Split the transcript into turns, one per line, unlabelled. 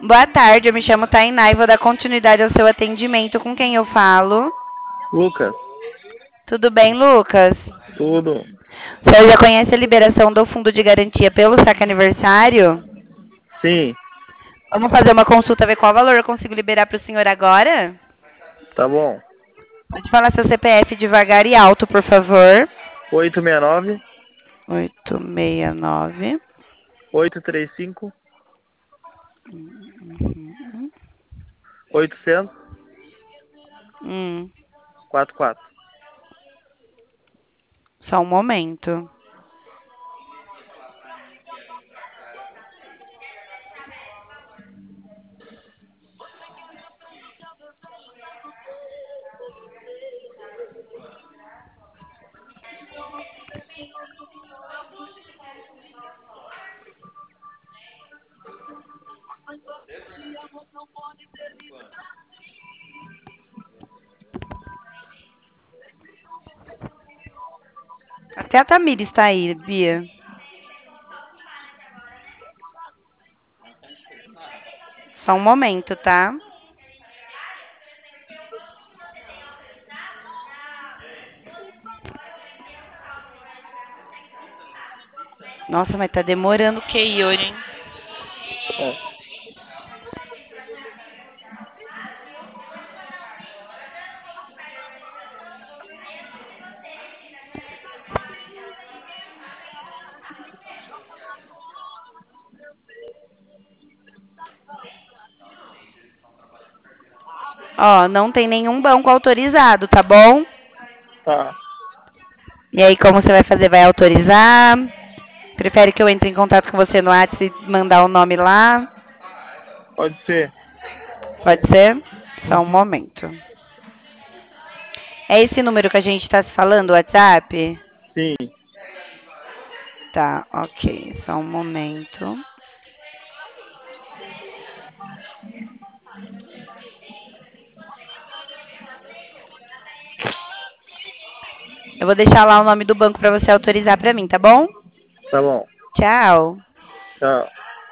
Boa tarde, eu me chamo Tainá e vou dar continuidade ao seu atendimento. Com quem eu falo?
Lucas,
Tudo bem, Lucas?
tudo.
O senhor já conhece a liberação do fundo de garantia pelo saque aniversário?
Sim,
Vamos fazer uma consulta, ver qual valor eu consigo liberar para o senhor agora?
tá bom.
Pode falar seu CPF devagar e alto, por favor.
869
869.
835
Uhum.
800
Hum,
44.
só um momento. Até a Tamira está aí, Bia. Só um momento, tá? Nossa, mas tá demorando o QI hoje, hein?
É,
Ó, não tem nenhum banco autorizado, tá bom?
tá,
E aí, como você vai fazer? Vai autorizar? Prefere que eu entre em contato com você no WhatsApp e mandar o nome lá?
pode ser.
Pode ser? Só um
Uhum.
momento. É esse número que a gente tá se falando, WhatsApp?
Sim,
Tá, ok. Só um momento. Eu vou deixar lá o nome do banco pra você autorizar pra mim, tá bom?
tá bom.
Tchau.
Tchau.